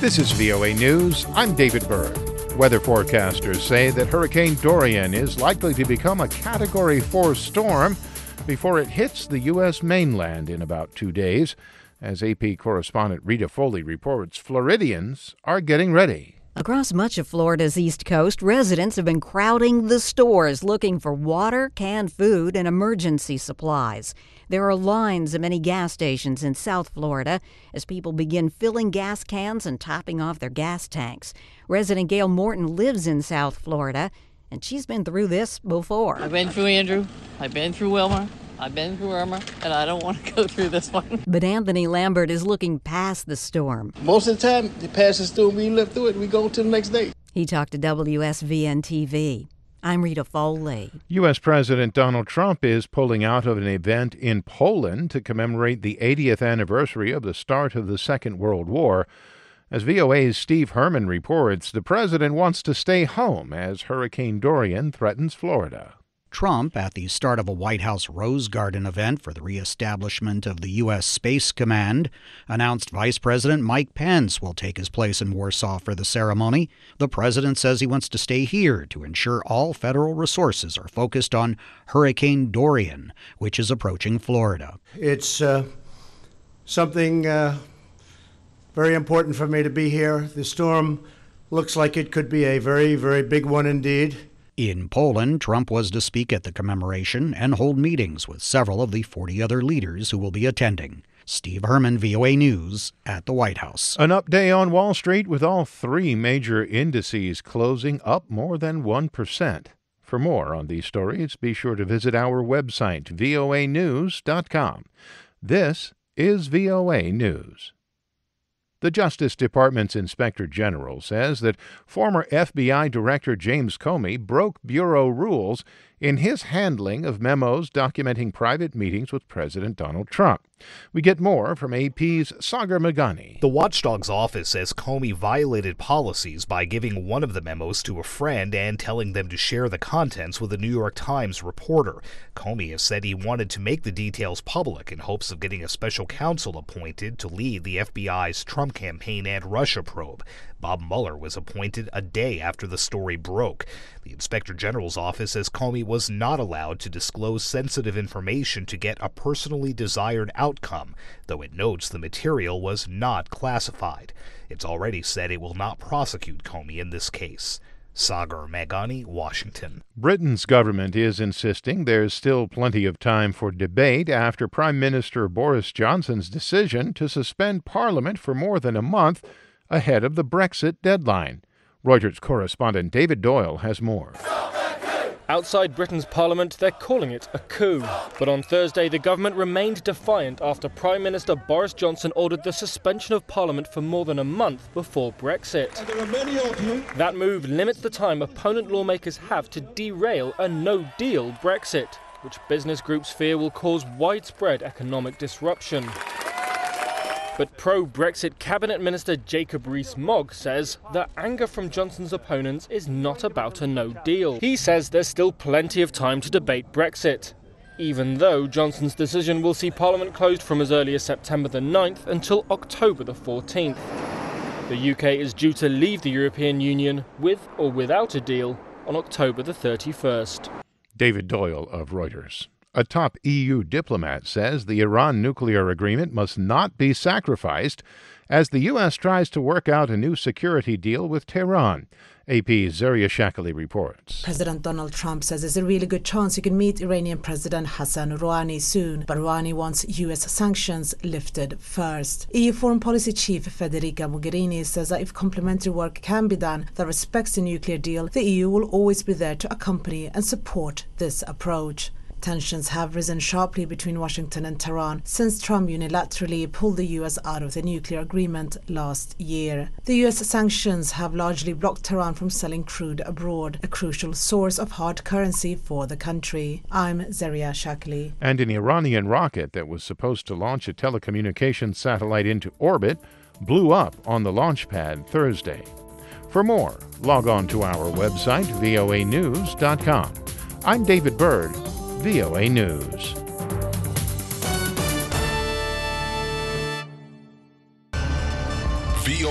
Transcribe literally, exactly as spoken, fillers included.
This is V O A News. I'm David Byrd. Weather forecasters say that Hurricane Dorian is likely to become a Category four storm before it hits the U S mainland in about two days. As A P correspondent Rita Foley reports, Floridians are getting ready. Across much of Florida's East Coast, residents have been crowding the stores looking for water, canned food, and emergency supplies. There are lines at many gas stations in South Florida as people begin filling gas cans and topping off their gas tanks. Resident Gail Morton lives in South Florida, and she's been through this before. I've been through Andrew, I've been through Wilma, I've been through Irma, and I don't want to go through this one. But Anthony Lambert is looking past the storm. Most of the time, it passes through, we live through it, we go to the next day. He talked to W S V N T V. I'm Rita Foley. U S. President Donald Trump is pulling out of an event in Poland to commemorate the eightieth anniversary of the start of the Second World War. As V O A's Steve Herman reports, the president wants to stay home as Hurricane Dorian threatens Florida. Trump, at the start of a White House Rose Garden event for the reestablishment of the U S. Space Command, announced Vice President Mike Pence will take his place in Warsaw for the ceremony. The president says he wants to stay here to ensure all federal resources are focused on Hurricane Dorian, which is approaching Florida. It's uh, something uh, very important for me to be here. The storm looks like it could be a very, very big one indeed. In Poland, Trump was to speak at the commemoration and hold meetings with several of the forty other leaders who will be attending. Steve Herman, V O A News, at the White House. An up day on Wall Street with all three major indices closing up more than one percent. For more on these stories, be sure to visit our website, V O A news dot com. This is V O A News. The Justice Department's Inspector General says that former F B I Director James Comey broke Bureau rules in his handling of memos documenting private meetings with President Donald Trump. We get more from A P's Sagar Meghani. The watchdog's office says Comey violated policies by giving one of the memos to a friend and telling them to share the contents with a New York Times reporter. Comey has said he wanted to make the details public in hopes of getting a special counsel appointed to lead the F B I's Trump campaign and Russia probe. Bob Mueller was appointed a day after the story broke. The Inspector General's office says Comey was not allowed to disclose sensitive information to get a personally desired outcome, though it notes the material was not classified. It's already said it will not prosecute Comey in this case. Sagar Meghani, Washington. Britain's government is insisting there's still plenty of time for debate after Prime Minister Boris Johnson's decision to suspend Parliament for more than a month ahead of the Brexit deadline. Reuters correspondent David Doyle has more. Outside Britain's Parliament, they're calling it a coup. But on Thursday, the government remained defiant after Prime Minister Boris Johnson ordered the suspension of Parliament for more than a month before Brexit. There are many of you. That move limits the time opponent lawmakers have to derail a no-deal Brexit, which business groups fear will cause widespread economic disruption. But pro-Brexit Cabinet Minister Jacob Rees-Mogg says the anger from Johnson's opponents is not about a no-deal. He says there's still plenty of time to debate Brexit, even though Johnson's decision will see Parliament closed from as early as September the ninth until October the fourteenth. The U K is due to leave the European Union with or without a deal on October the thirty-first. David Doyle of Reuters. A top E U diplomat says the Iran nuclear agreement must not be sacrificed as the U S tries to work out a new security deal with Tehran. A P's Zaria Shakali reports. President Donald Trump says there's a really good chance he can meet Iranian President Hassan Rouhani soon, but Rouhani wants U S sanctions lifted first. E U Foreign Policy Chief Federica Mogherini says that if complementary work can be done that respects the nuclear deal, the E U will always be there to accompany and support this approach. Tensions have risen sharply between Washington and Tehran since Trump unilaterally pulled the U S out of the nuclear agreement last year. The U S sanctions have largely blocked Tehran from selling crude abroad, a crucial source of hard currency for the country. I'm Zaria Shakali. And an Iranian rocket that was supposed to launch a telecommunications satellite into orbit blew up on the launch pad Thursday. For more, log on to our website, V O A news dot com. I'm David Byrd, V O A News.